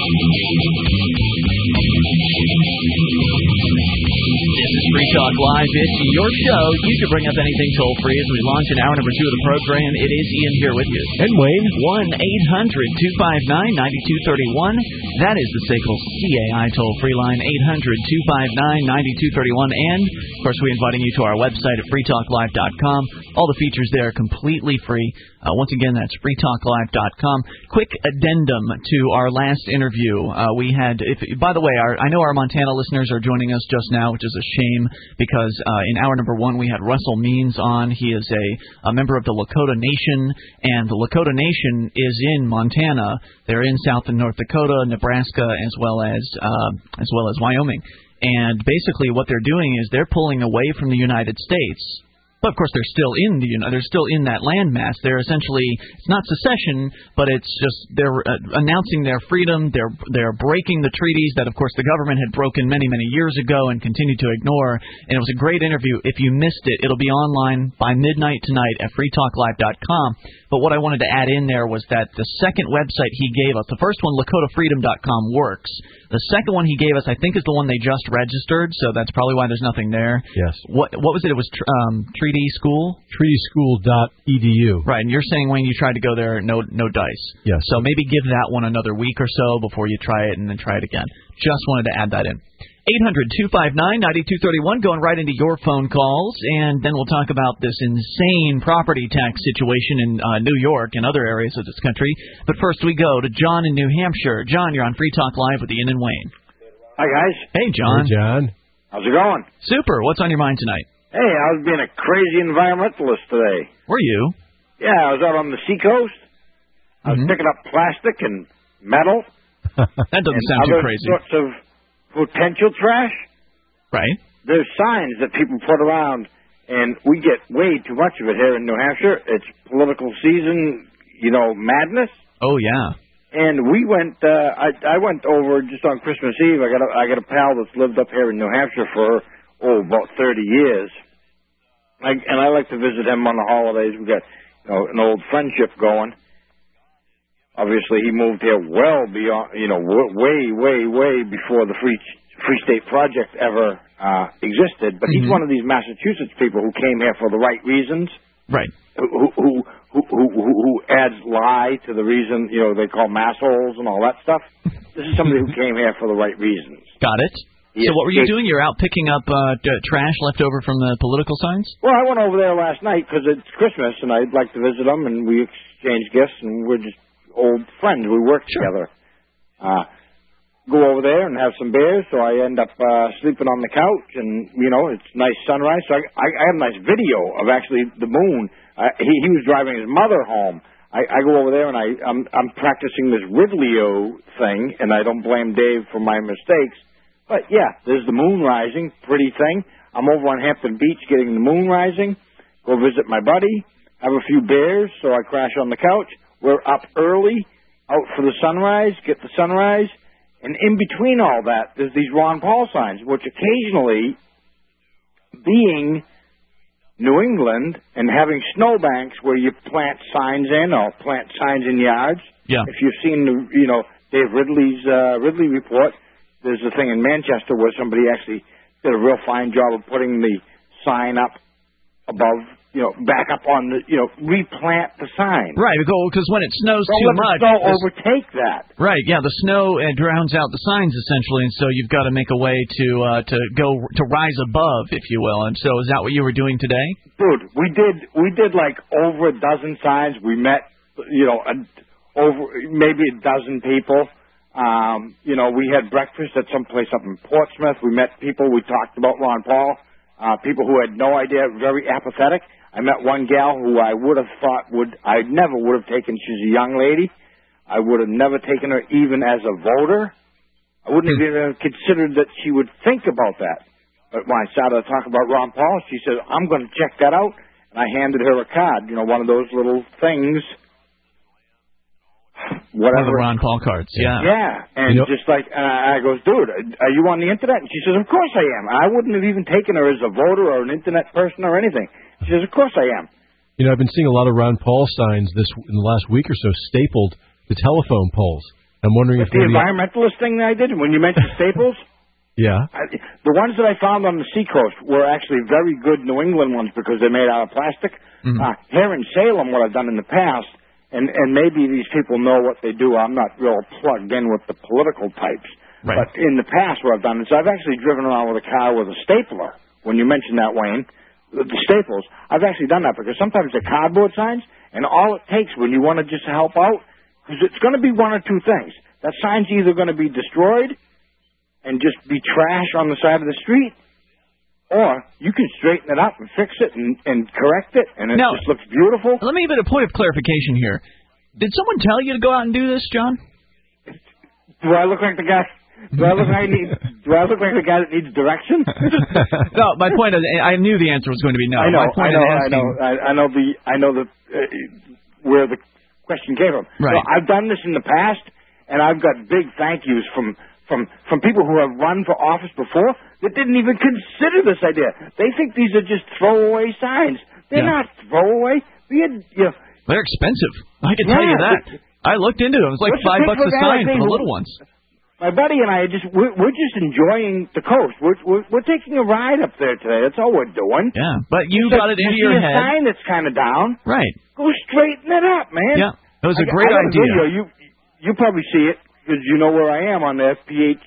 This is Free Talk Live. It's your show. You can bring up anything toll-free as we launch in hour number 2 of the program. It is Ian here with you. And Wayne. 1-800-259-9231. That is the SACL CAI toll-free line, 800-259-9231. And, of course, we're inviting you to our website at freetalklive.com. All the features there are completely free. Once again, that's freetalklive.com. Quick addendum to our last interview. We had, by the way, I know our Montana listeners are joining us just now, which is a shame because in hour number 1 we had Russell Means on. He is a member of the Lakota Nation, and the Lakota Nation is in Montana. They're in South and North Dakota, Nebraska, as well as Wyoming. And basically, what they're doing is they're pulling away from the United States. But of course, they're still in that landmass. They're essentially, it's not secession, but it's just they're announcing their freedom. They're breaking the treaties that, of course, the government had broken many years ago and continued to ignore. And it was a great interview. If you missed it, it'll be online by midnight tonight at freetalklive.com. But what I wanted to add in there was that the second website he gave us, the first one, LakotaFreedom.com, works. The second one he gave us, I think, is the one they just registered, so that's probably why there's nothing there. Yes. What was it? It was Treaty School? TreatySchool.edu. Right, and you're saying, Wayne, you tried to go there, no dice. Yes. So maybe give that one another week or so before you try it and then try it again. Just wanted to add that in. 800-259-9231, going right into your phone calls, and then we'll talk about this insane property tax situation in New York and other areas of this country. But first we go to John in New Hampshire. John, you're on Free Talk Live with Ian and Wayne. Hi, guys. Hey, John. Hey, John. How's it going? Super. What's on your mind tonight? Hey, I was being a crazy environmentalist today. Were you? Yeah, I was out on the seacoast. I was picking up plastic and metal. That doesn't sound too crazy. Other sorts of potential trash. Right. There's signs that people put around, and we get way too much of it here in New Hampshire. It's political season, madness. Oh, yeah. And we went. I went over just on Christmas Eve. I got a pal that's lived up here in New Hampshire for about 30 years. And I like to visit him on the holidays. We got an old friendship going. Obviously, he moved here well beyond, way before the Free State Project ever existed. But he's one of these Massachusetts people who came here for the right reasons. Right. Who adds lie to the reason, they call massholes and all that stuff. This is somebody who came here for the right reasons. Got it. So what were you doing? You're out picking up trash left over from the political signs? Well, I went over there last night because it's Christmas, and I'd like to visit them, and we exchange gifts, and we're just old friends. We work together. Go over there and have some beers, so I end up sleeping on the couch, and, it's nice sunrise. So I have a nice video of actually the moon. He was driving his mother home. I go over there, and I'm practicing this Ridley-O thing, and I don't blame Dave for my mistakes. But, yeah, there's the moon rising, pretty thing. I'm over on Hampton Beach getting the moon rising. Go visit my buddy, have a few beers, so I crash on the couch. We're up early, out for the sunrise, get the sunrise. And in between all that, there's these Ron Paul signs, which occasionally, being New England and having snowbanks where you plant signs in or plant signs in yards. Yeah. If you've seen, Dave Ridley's Ridley report, there's a thing in Manchester where somebody actually did a real fine job of putting the sign up above, back up on the, replant the sign. Right, because when it snows too much... Don't let the snow overtake that. Right, yeah, the snow drowns out the signs, essentially, and so you've got to make a way to rise above, if you will. And so is that what you were doing today? Dude, we did like over a dozen signs. We met, over maybe a dozen people. We had breakfast at some place up in Portsmouth. We met people. We talked about Ron Paul. People who had no idea, very apathetic. I met one gal who I would have thought I never would have taken. She's a young lady. I would have never taken her even as a voter. I wouldn't have even considered that she would think about that. But when I started to talk about Ron Paul, she said, I'm going to check that out. And I handed her a card, one of those little things. Whatever. One of the Ron Paul cards, yeah. Yeah, and I goes, dude, are you on the Internet? And she says, of course I am. I wouldn't have even taken her as a voter or an Internet person or anything. She says, of course I am. I've been seeing a lot of Ron Paul signs in the last week or so stapled to telephone poles. I'm wondering if the environmentalist thing that I did when you mentioned staples. Yeah. The ones that I found on the seacoast were actually very good New England ones because they're made out of plastic. Mm-hmm. Here in Salem, what I've done in the past, and maybe these people know what they do. I'm not real plugged in with the political types. Right. But in the past, what I've done is I've actually driven around with a car with a stapler. When you mentioned that, Wayne, the staples, I've actually done that because sometimes they're cardboard signs, and all it takes when you want to just help out, because it's going to be one or two things. That sign's either going to be destroyed and just be trash on the side of the street, or you can straighten it up and fix it and correct it, and it just looks beautiful. Let me get a point of clarification here. Did someone tell you to go out and do this, John? Do I look like the guy? Do I look like the guy that needs direction? No, my point is, I knew the answer was going to be no. I know where the question came from. Right. So I've done this in the past, and I've got big thank yous from people who have run for office before that didn't even consider this idea. They think these are just throwaway signs. They're not throwaway. They're expensive. I can tell you that. I looked into them. It was like $5 a sign for the little ones. My buddy and I we're just enjoying the coast. We're taking a ride up there today. That's all we're doing. Yeah, but you got it into your head. You see a sign that's kind of down. Right. Go straighten it up, man. Yeah, that was a great idea. You probably see it because you know where I am on the PHONH,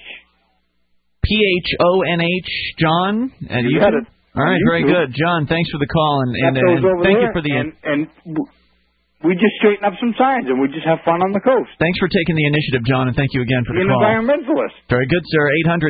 John. And you had it. All right, very good, John. Thanks for the call and thank you for the and we just straighten up some signs, and we just have fun on the coast. Thanks for taking the initiative, John, and thank you again for the call. An environmentalist. Very good, sir.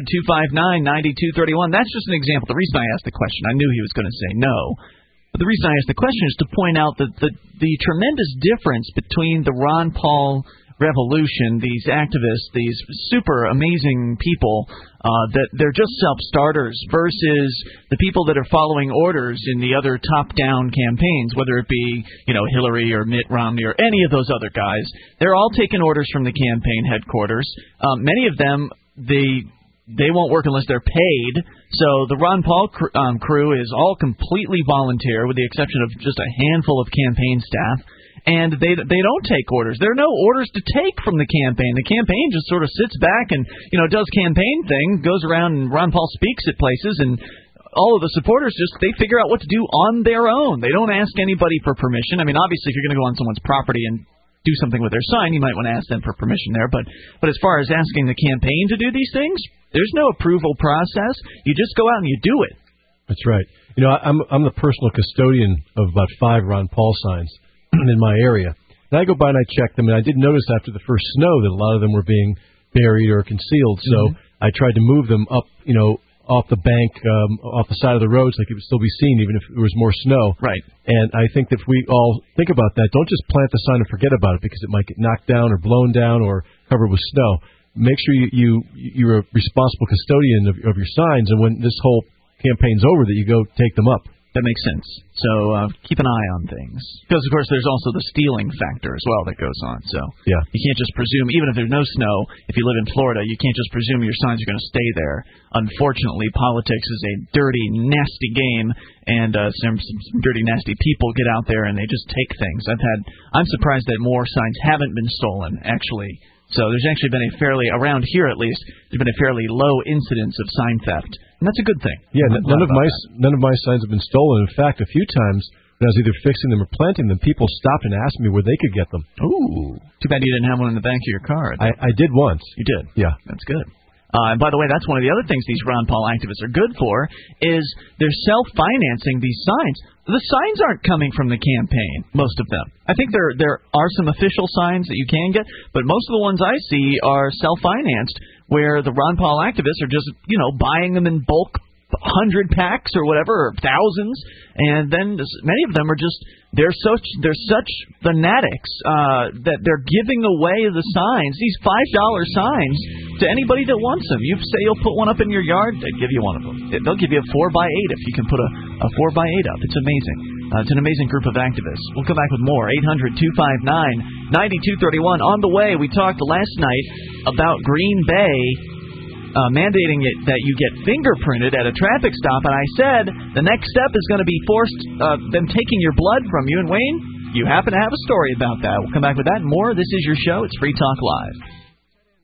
800-259-9231. That's just an example. The reason I asked the question, I knew he was going to say no. But the reason I asked the question is to point out that the tremendous difference between the Ron Paul revolution, these activists, these super amazing people, that they're just self-starters versus the people that are following orders in the other top-down campaigns, whether it be, Hillary or Mitt Romney or any of those other guys. They're all taking orders from the campaign headquarters. Many of them, they won't work unless they're paid. So the Ron Paul crew is all completely volunteer with the exception of just a handful of campaign staff. And they don't take orders. There are no orders to take from the campaign. The campaign just sort of sits back and, does campaign thing, goes around and Ron Paul speaks at places, and all of the supporters they figure out what to do on their own. They don't ask anybody for permission. I mean, obviously, if you're going to go on someone's property and do something with their sign, you might want to ask them for permission there. But as far as asking the campaign to do these things, there's no approval process. You just go out and you do it. That's right. I'm the personal custodian of about 5 Ron Paul signs in my area. And I go by and I check them, and I did notice after the first snow that a lot of them were being buried or concealed. So I tried to move them up, off the bank, off the side of the road so they could still be seen even if there was more snow. Right. And I think that if we all think about that, don't just plant the sign and forget about it because it might get knocked down or blown down or covered with snow. Make sure you're a responsible custodian of your signs, and when this whole campaign's over, that you go take them up. That makes sense. So keep an eye on things. Because, of course, there's also the stealing factor as well that goes on. So you can't just presume, even if there's no snow, if you live in Florida, you can't just presume your signs are going to stay there. Unfortunately, politics is a dirty, nasty game, and some dirty, nasty people get out there and they just take things. I'm surprised that more signs haven't been stolen, actually. So there's actually been around here at least, there's been a fairly low incidence of sign theft. And that's a good thing. Yeah, none of my signs have been stolen. In fact, a few times when I was either fixing them or planting them, people stopped and asked me where they could get them. Ooh. Too bad you didn't have one in the back of your car. I did once. You did? Yeah. That's good. And by the way, that's one of the other things these Ron Paul activists are good for, is they're self-financing these signs. The signs aren't coming from the campaign, most of them. I think there are some official signs that you can get, but most of the ones I see are self-financed, where the Ron Paul activists are just, buying them in bulk, 100 packs or whatever, or thousands, and then many of them are just they're such fanatics that they're giving away the signs, these $5 signs, to anybody that wants them. You say you'll put one up in your yard, they give you one of them. They'll give you a 4x8 if you can put a 4x8 up. It's amazing. It's an amazing group of activists. We'll come back with more. 800-259-9231. On the way, we talked last night about Green Bay mandating it that you get fingerprinted at a traffic stop, and I said the next step is going to be them taking your blood from you. And Wayne, you happen to have a story about that. We'll come back with that and more. This is your show. It's Free Talk Live.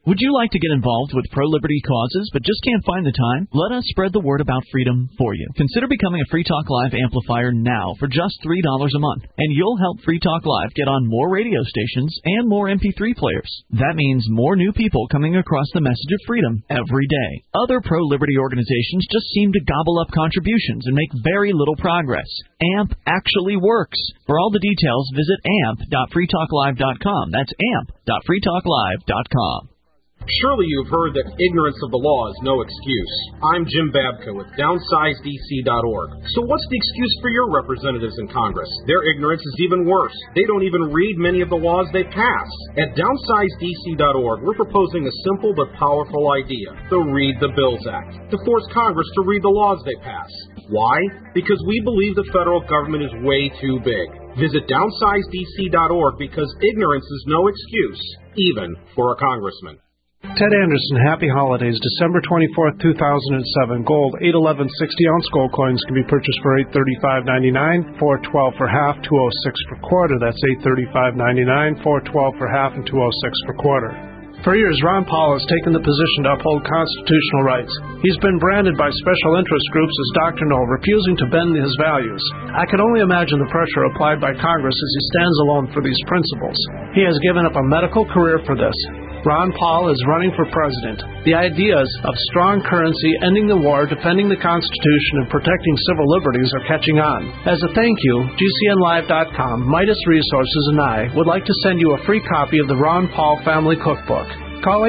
Would you like to get involved with pro-liberty causes but just can't find the time? Let us spread the word about freedom for you. Consider becoming a Free Talk Live amplifier now for just $3 a month, and you'll help Free Talk Live get on more radio stations and more MP3 players. That means more new people coming across the message of freedom every day. Other pro-liberty organizations just seem to gobble up contributions and make very little progress. AMP actually works. For all the details, visit amp.freetalklive.com. That's amp.freetalklive.com. Surely you've heard that ignorance of the law is no excuse. I'm Jim Babka with DownsizeDC.org. So what's the excuse for your representatives in Congress? Their ignorance is even worse. They don't even read many of the laws they pass. At DownsizeDC.org, we're proposing a simple but powerful idea, the Read the Bills Act, to force Congress to read the laws they pass. Why? Because we believe the federal government is way too big. Visit DownsizeDC.org because ignorance is no excuse, even for a congressman. Ted Anderson, happy holidays. December 24th, 2007. Gold, 811 60-ounce gold coins can be purchased for $835.99, $412 for half, $206 per quarter. That's $835.99, $412 for half, and $206 per quarter. For years, Ron Paul has taken the position to uphold constitutional rights. He's been branded by special interest groups as doctrinal, refusing to bend his values. I can only imagine the pressure applied by Congress as he stands alone for these principles. He has given up a medical career for this. Ron Paul is running for president. The ideas of strong currency, ending the war, defending the Constitution, and protecting civil liberties are catching on. As a thank you, GCNlive.com, Midas Resources, and I would like to send you a free copy of the Ron Paul Family Cookbook. Call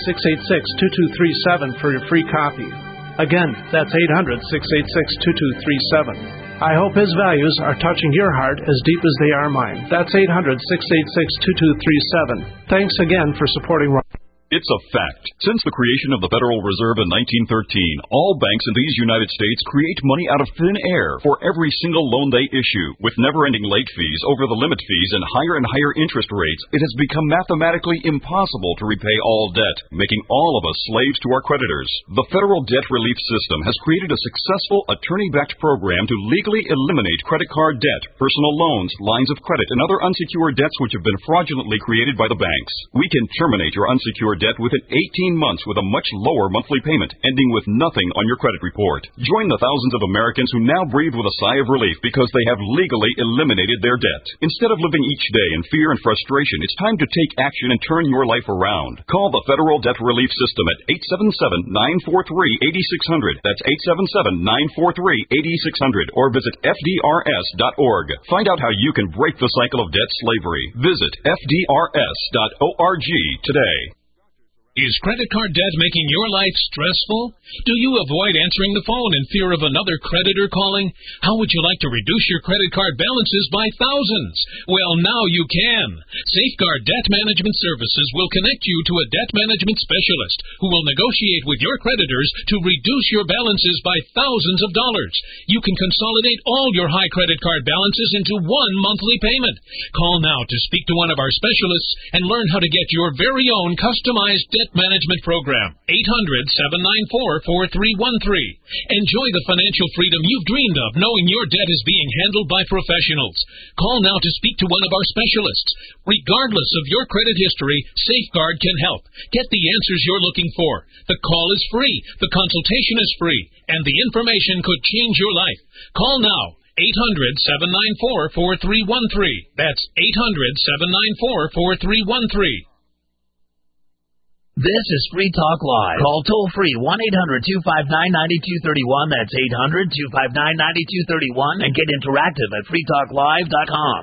800-686-2237 for your free copy. Again, that's 800-686-2237. I hope his values are touching your heart as deep as they are mine. That's 800-686-2237. Thanks again for supporting Ron. It's a fact. Since the creation of the Federal Reserve in 1913, all banks in these United States create money out of thin air for every single loan they issue. With never-ending late fees, over-the-limit fees, and higher interest rates, it has become mathematically impossible to repay all debt, making all of us slaves to our creditors. The Federal Debt Relief System has created a successful attorney-backed program to legally eliminate credit card debt, personal loans, lines of credit, and other unsecured debts which have been fraudulently created by the banks. We can terminate your unsecured debt within 18 months with a much lower monthly payment, ending with nothing on your credit report. Join the thousands of Americans who now breathe with a sigh of relief because they have legally eliminated their debt. Instead of living each day in fear and frustration, it's time to take action and turn your life around. Call the Federal Debt Relief System at 877-943-8600. That's 877-943-8600. Or visit FDRS.org. Find out how you can break the cycle of debt slavery. Visit FDRS.org today. Is credit card debt making your life stressful? Do you avoid answering the phone in fear of another creditor calling? How would you like to reduce your credit card balances by thousands? Well, now you can. Safeguard Debt Management Services will connect you to a debt management specialist who will negotiate with your creditors to reduce your balances by thousands of dollars. You can consolidate all your high credit card balances into one monthly payment. Call now to speak to one of our specialists and learn how to get your very own customized debt management program. 800-794-4313. Enjoy the financial freedom you've dreamed of knowing your debt is being handled by professionals. Call now to speak to one of our specialists. Regardless of your credit history, Safeguard can help. Get the answers you're looking for. The call is free, the consultation is free, and the information could change your life. Call now. 800-794-4313. That's 800-794-4313. This is Free Talk Live. Call toll-free 1-800-259-9231. That's 800-259-9231. And get interactive at freetalklive.com.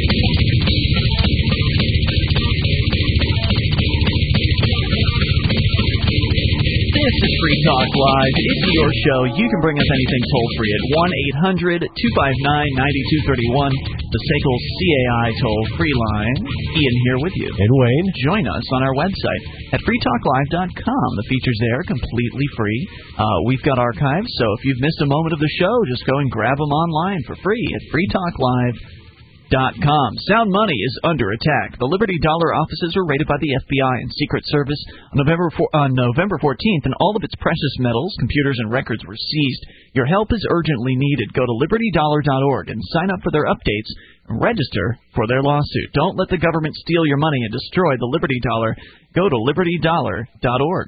This is Free Talk Live. It's your show. You can bring up anything toll-free at 1-800-259-9231, the SACL CAI toll-free line. Ian here with you. And Wayne. Join us on our website at freetalklive.com. The features there are completely free. We've got archives, so if you've missed a moment of the show, just go and grab them online for free at freetalklive.com. FreeTalkLive.com. Sound money is under attack. The Liberty Dollar offices were raided by the FBI and Secret Service on November 14th, and all of its precious metals, computers, and records were seized. Your help is urgently needed. Go to LibertyDollar.org and sign up for their updates and register for their lawsuit. Don't let the government steal your money and destroy the Liberty Dollar. Go to LibertyDollar.org.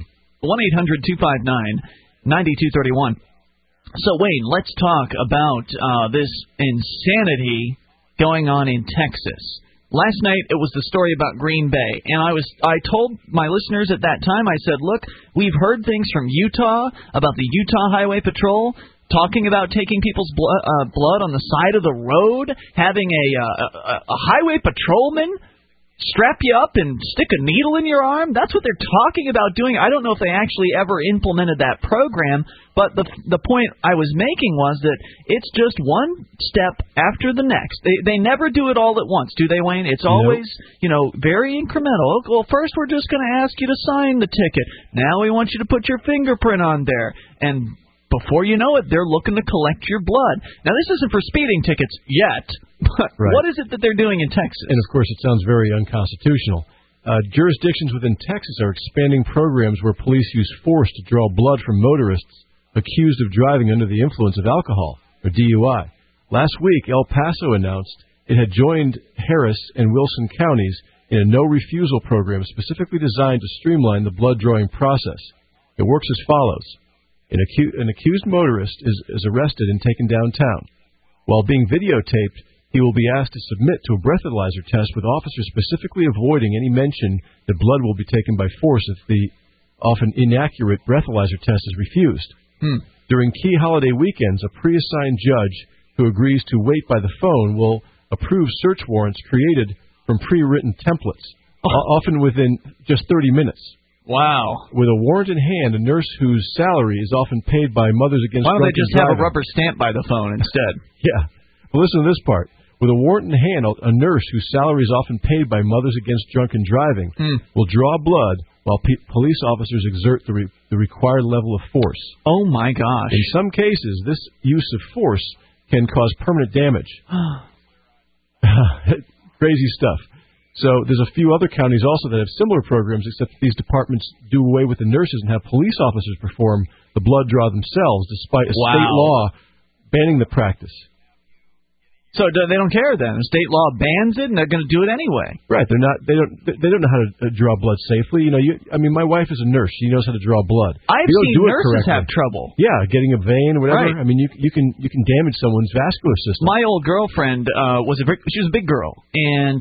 1-800-259-9231. So, Wayne, let's talk about this insanity going on in Texas. Last night, it was the story about Green Bay, and I told my listeners at that time, I said, look, we've heard things from Utah about the Utah Highway Patrol talking about taking people's blood on the side of the road, having a highway patrolman strap you up and stick a needle in your arm. That's what they're talking about doing. I don't know if they actually ever implemented that program, but the point I was making was that it's just one step after the next. They never do it all at once, do they, Wayne? It's always, very incremental. Well, first we're just going to ask you to sign the ticket. Now we want you to put your fingerprint on there. And before you know it, they're looking to collect your blood. Now, this isn't for speeding tickets yet, but what is it that they're doing in Texas? And, of course, it sounds very unconstitutional. Jurisdictions within Texas are expanding programs where police use force to draw blood from motorists accused of driving under the influence of alcohol, or DUI. Last week, El Paso announced it had joined Harris and Wilson counties in a no-refusal program specifically designed to streamline the blood-drawing process. It works as follows. An accused motorist is arrested and taken downtown. While being videotaped, he will be asked to submit to a breathalyzer test with officers specifically avoiding any mention that blood will be taken by force if the often inaccurate breathalyzer test is refused. During key holiday weekends, a pre-assigned judge who agrees to wait by the phone will approve search warrants created from pre-written templates, often within just 30 minutes. Wow. With a warrant in hand, a nurse whose salary is often paid by Mothers Against Drunk Why don't they just have a rubber stamp by the phone instead? Yeah. Well, listen to this part. With a warrant in hand, a nurse whose salary is often paid by Mothers Against Drunken Driving will draw blood while police officers exert the required level of force. Oh, my gosh. In some cases, this use of force can cause permanent damage. Crazy stuff. So there's a few other counties also that have similar programs, except these departments do away with the nurses and have police officers perform the blood draw themselves, despite a state law banning the practice. So they don't care then. The state law bans it, and they're going to do it anyway. Right. They don't know how to draw blood safely. My wife is a nurse. She knows how to draw blood. I've seen nurses have trouble. Yeah, getting a vein or whatever. Right. I mean, you can damage someone's vascular system. My old girlfriend she was a big girl, and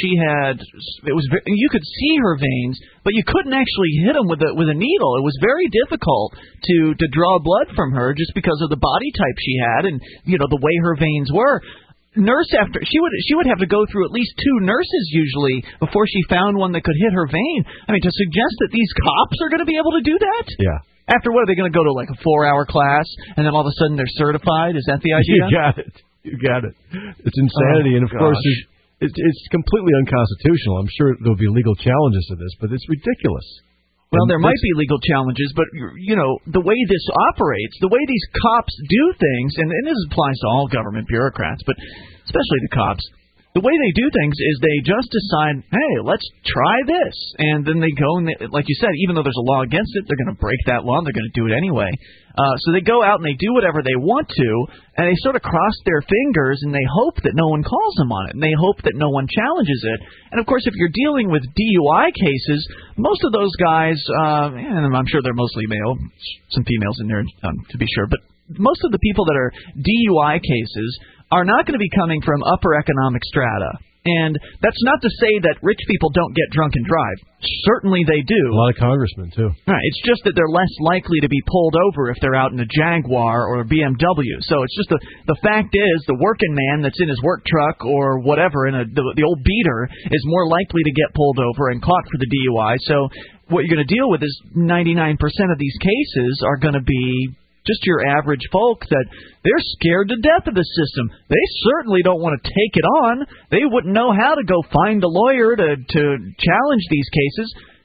you could see her veins, but you couldn't actually hit them with a needle. It was very difficult to draw blood from her just because of the body type she had and the way her veins were. She would have to go through at least two nurses usually before she found one that could hit her vein. I mean, to suggest that these cops are going to be able to do that? Yeah. After what, are they going to go to like a 4-hour class and then all of a sudden they're certified? Is that the idea? You got it. It's insanity, and of course it's completely unconstitutional. I'm sure there'll be legal challenges to this, but it's ridiculous. Well, there might be legal challenges, but, the way this operates, the way these cops do things, and this applies to all government bureaucrats, but especially the cops, the way they do things is they just decide, hey, let's try this. And then they go and, like you said, even though there's a law against it, they're going to break that law and they're going to do it anyway. So they go out and they do whatever they want to, and they sort of cross their fingers and they hope that no one calls them on it, and they hope that no one challenges it. And, of course, if you're dealing with DUI cases, most of those guys, and I'm sure they're mostly male, some females in there to be sure, but most of the people that are DUI cases are not going to be coming from upper economic strata. And that's not to say that rich people don't get drunk and drive. Certainly they do. A lot of congressmen, too. Right. It's just that they're less likely to be pulled over if they're out in a Jaguar or a BMW. So it's just the fact is the working man that's in his work truck or whatever, in the old beater, is more likely to get pulled over and caught for the DUI. So what you're going to deal with is 99% of these cases are going to be just your average folk that they're scared to death of the system. They certainly don't want to take it on. They wouldn't know how to go find a lawyer to challenge these cases.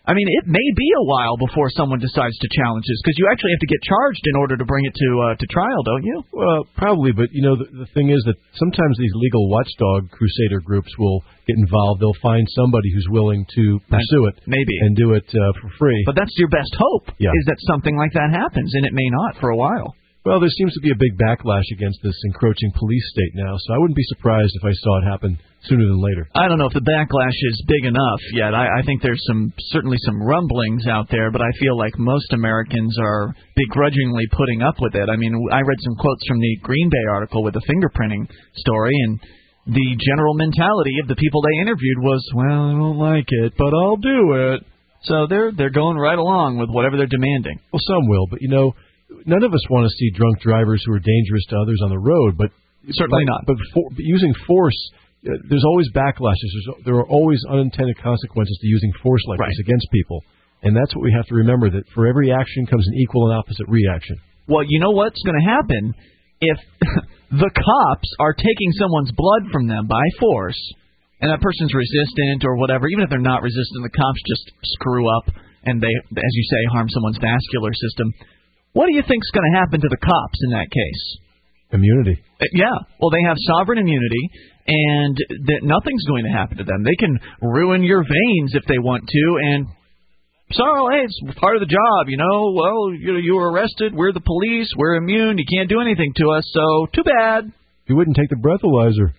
I mean, it may be a while before someone decides to challenge this, because you actually have to get charged in order to bring it to trial, don't you? Well, probably, but the thing is that sometimes these legal watchdog crusader groups will get involved. They'll find somebody who's willing to pursue it, maybe, and do it for free. But that's your best hope, is that something like that happens, and it may not for a while. Well, there seems to be a big backlash against this encroaching police state now, so I wouldn't be surprised if I saw it happen sooner than later. I don't know if the backlash is big enough yet. I think there's certainly some rumblings out there, but I feel like most Americans are begrudgingly putting up with it. I mean, I read some quotes from the Green Bay article with the fingerprinting story, and the general mentality of the people they interviewed was, well, I don't like it, but I'll do it. So they're going right along with whatever they're demanding. Well, some will, but none of us want to see drunk drivers who are dangerous to others on the road, but certainly not. But using force, there's always backlashes. There are always unintended consequences to using force like this against people, and that's what we have to remember. That for every action comes an equal and opposite reaction. Well, you know what's going to happen if the cops are taking someone's blood from them by force, and that person's resistant or whatever. Even if they're not resistant, the cops just screw up and they, as you say, harm someone's vascular system. What do you think's going to happen to the cops in that case? Immunity. Yeah. Well, they have sovereign immunity, and that nothing's going to happen to them. They can ruin your veins if they want to, and hey, it's part of the job, Well, you were arrested. We're the police. We're immune. You can't do anything to us, so too bad. You wouldn't take the breathalyzer.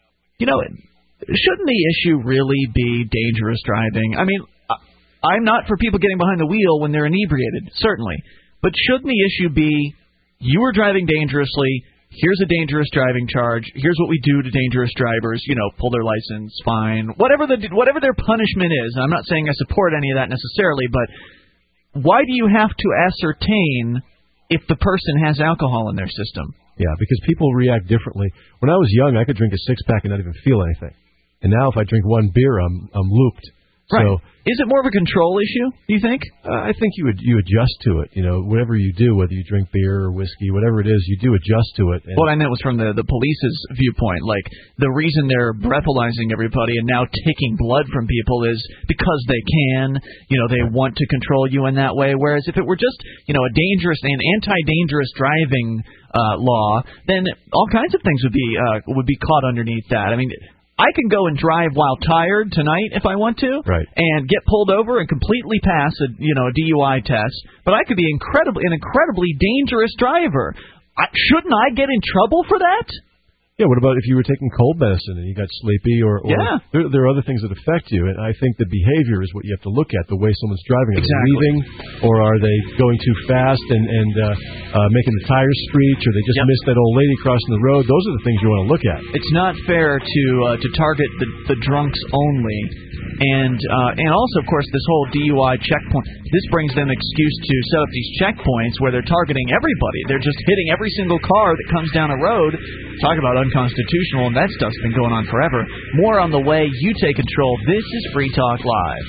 Shouldn't the issue really be dangerous driving? I mean, I'm not for people getting behind the wheel when they're inebriated, certainly. But shouldn't the issue be, you were driving dangerously, here's a dangerous driving charge, here's what we do to dangerous drivers, pull their license, fine, whatever their punishment is. I'm not saying I support any of that necessarily, but why do you have to ascertain if the person has alcohol in their system? Yeah, because people react differently. When I was young, I could drink a six-pack and not even feel anything. And now if I drink one beer, I'm looped. Right. So, is it more of a control issue, do you think? I think you adjust to it. Whatever you do, whether you drink beer or whiskey, whatever it is, you do adjust to it. What I meant was from the police's viewpoint. Like, the reason they're breathalyzing everybody and now taking blood from people is because they can. They want to control you in that way. Whereas if it were just, a dangerous and anti-dangerous driving law, then all kinds of things would be caught underneath that. I mean, I can go and drive while tired tonight if I want to, and get pulled over and completely pass a DUI test. But I could be an incredibly dangerous driver. Shouldn't I get in trouble for that? Yeah, what about if you were taking cold medicine and you got sleepy or there are other things that affect you, and I think the behavior is what you have to look at, the way someone's driving. Are they leaving, or are they going too fast and making the tires screech, or they just missed that old lady crossing the road? Those are the things you want to look at. It's not fair to target the drunks only. And also, of course, this whole DUI checkpoint, this brings them excuse to set up these checkpoints where they're targeting everybody. They're just hitting every single car that comes down a road. Talk about unconstitutional, and that stuff's been going on forever. More on the way. You take control. This is Free Talk Live.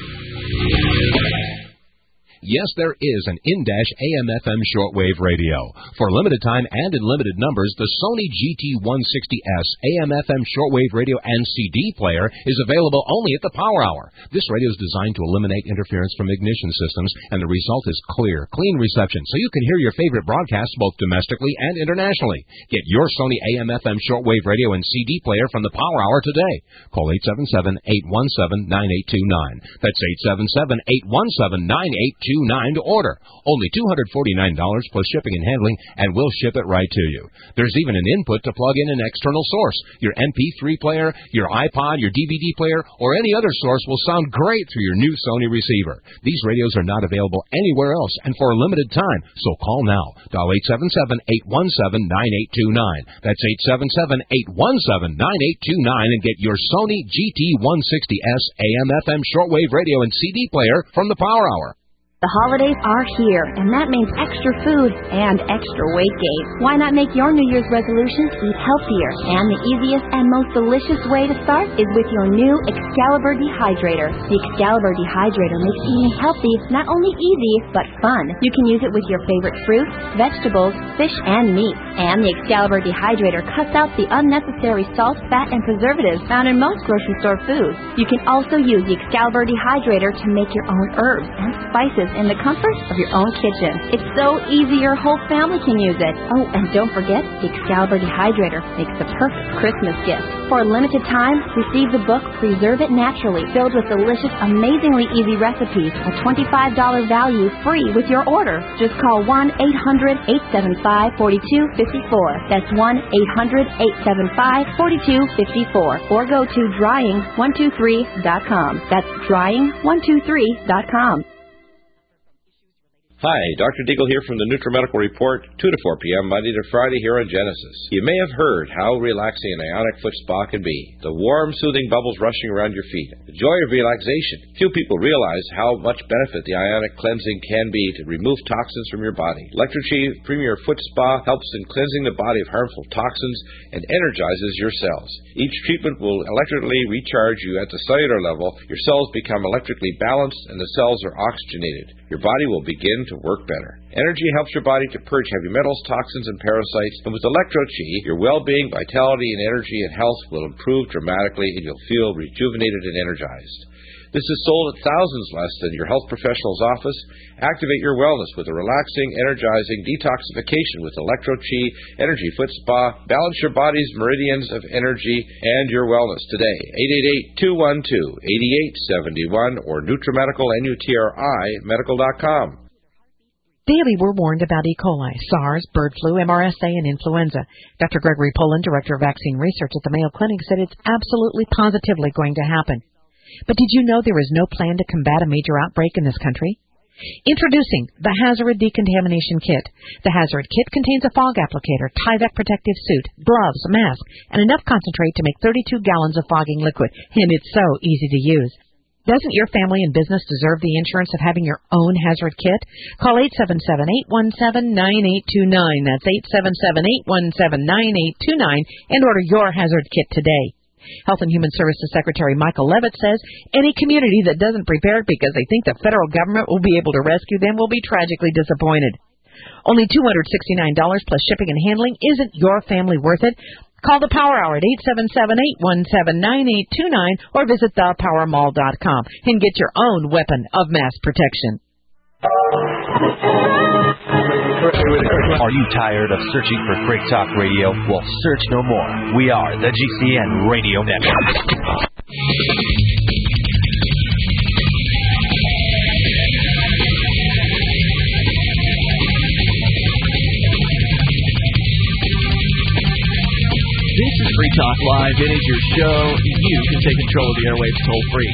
Yes, there is an in-dash AM/FM shortwave radio. For limited time and in limited numbers, the Sony GT160S AM/FM shortwave radio and CD player is available only at the Power Hour. This radio is designed to eliminate interference from ignition systems, and the result is clear, clean reception, so you can hear your favorite broadcasts both domestically and internationally. Get your Sony AM/FM shortwave radio and CD player from the Power Hour today. Call 877-817-9829. That's 877-817-9829. To order. Only $249 plus shipping and handling, and we'll ship it right to you. There's even an input to plug in an external source. Your MP3 player, your iPod, your DVD player, or any other source will sound great through your new Sony receiver. These radios are not available anywhere else and for a limited time, so call now. Dial 877-817-9829. That's 877-817-9829 and get your Sony GT160S AM/FM shortwave radio and CD player from the Power Hour. The holidays are here, and that means extra food and extra weight gain. Why not make your New Year's resolution eat healthier? And the easiest and most delicious way to start is with your new Excalibur Dehydrator. The Excalibur Dehydrator makes eating healthy not only easy, but fun. You can use it with your favorite fruits, vegetables, fish, and meat. And the Excalibur Dehydrator cuts out the unnecessary salt, fat, and preservatives found in most grocery store foods. You can also use the Excalibur Dehydrator to make your own herbs and spices in the comfort of your own kitchen. It's so easy your whole family can use it. Oh, and don't forget, the Excalibur Dehydrator makes the perfect Christmas gift. For a limited time, receive the book Preserve It Naturally, filled with delicious, amazingly easy recipes, a $25 value free with your order. Just call 1-800-875-4254. That's 1-800-875-4254. Or go to drying123.com. That's drying123.com. Hi, Dr. Deagle here from the NutriMedical Report, 2 to 4 p.m., Monday to Friday here on Genesis. You may have heard how relaxing an ionic foot spa can be. The warm, soothing bubbles rushing around your feet. The joy of relaxation. Few people realize how much benefit the ionic cleansing can be to remove toxins from your body. Electrochi Premier Foot Spa helps in cleansing the body of harmful toxins and energizes your cells. Each treatment will electrically recharge you at the cellular level. Your cells become electrically balanced and the cells are oxygenated. Your body will begin to work better. Energy helps your body to purge heavy metals, toxins, and parasites. And with Electro-Chi, your well-being, vitality, and energy and health will improve dramatically, and you'll feel rejuvenated and energized. This is sold at thousands less than your health professional's office. Activate your wellness with a relaxing, energizing detoxification with Electro-Chi Energy Foot Spa. Balance your body's meridians of energy and your wellness today. 888-212-8871 or NutriMedical, N-U-T-R-I, medical.com. Daily, we're warned about E. coli, SARS, bird flu, MRSA, and influenza. Dr. Gregory Poland, Director of Vaccine Research at the Mayo Clinic, said it's absolutely positively going to happen. But did you know there is no plan to combat a major outbreak in this country? Introducing the Hazaret Decontamination Kit. The Hazaret Kit contains a fog applicator, Tyvek protective suit, gloves, a mask, and enough concentrate to make 32 gallons of fogging liquid. And it's so easy to use. Doesn't your family and business deserve the insurance of having your own Hazaret Kit? Call 877-817-9829. That's 877-817-9829 and order your Hazaret Kit today. Health and Human Services Secretary Michael Levitt says any community that doesn't prepare because they think the federal government will be able to rescue them will be tragically disappointed. Only $269 plus shipping and handling. Isn't your family worth it? Call the Power Hour at 877-817-9829 or visit thepowermall.com and get your own weapon of mass protection. Are you tired of searching for Freak Talk Radio? Well, search no more. We are the GCN Radio Network. This is Free Talk Live. It is your show. You can take control of the airwaves toll-free.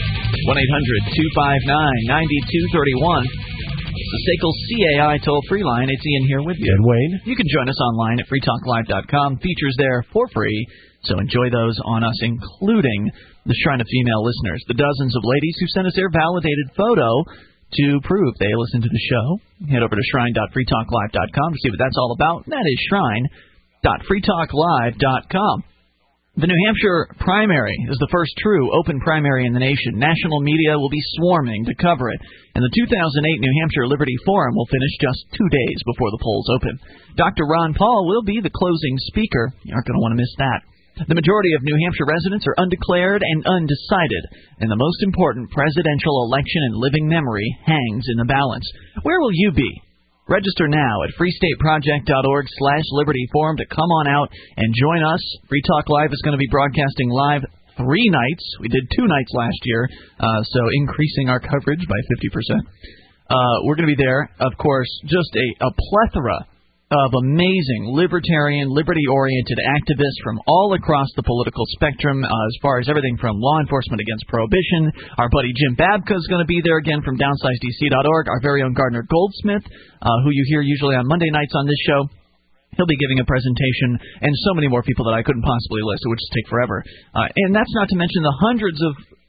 1-800-259-9231. The SACL CAI toll-free line. It's Ian here with you. And Wayne. You can join us online at freetalklive.com. Features there for free, so enjoy those on us, including the Shrine of Female Listeners, the dozens of ladies who sent us their validated photo to prove they listen to the show. Head over to shrine.freetalklive.com to see what that's all about. That is shrine.freetalklive.com. The New Hampshire primary is the first true open primary in the nation. National media will be swarming to cover it, and the 2008 New Hampshire Liberty Forum will finish just 2 days before the polls open. Dr. Ron Paul will be the closing speaker. You aren't going to want to miss that. The majority of New Hampshire residents are undeclared and undecided, and the most important presidential election in living memory hangs in the balance. Where will you be? Register now at freestateproject.org/libertyforum to come on out and join us. Free Talk Live is going to be broadcasting live 3 nights. We did 2 nights last year, so increasing our coverage by 50%. We're going to be there, of course, just a plethora of amazing libertarian, liberty-oriented activists from all across the political spectrum, as far as everything from law enforcement against prohibition. Our buddy Jim Babka is going to be there again from downsizedc.org. Our very own Gardner Goldsmith, who you hear usually on Monday nights on this show. He'll be giving a presentation, and so many more people that I couldn't possibly list. It would just take forever. And that's not to mention the hundreds of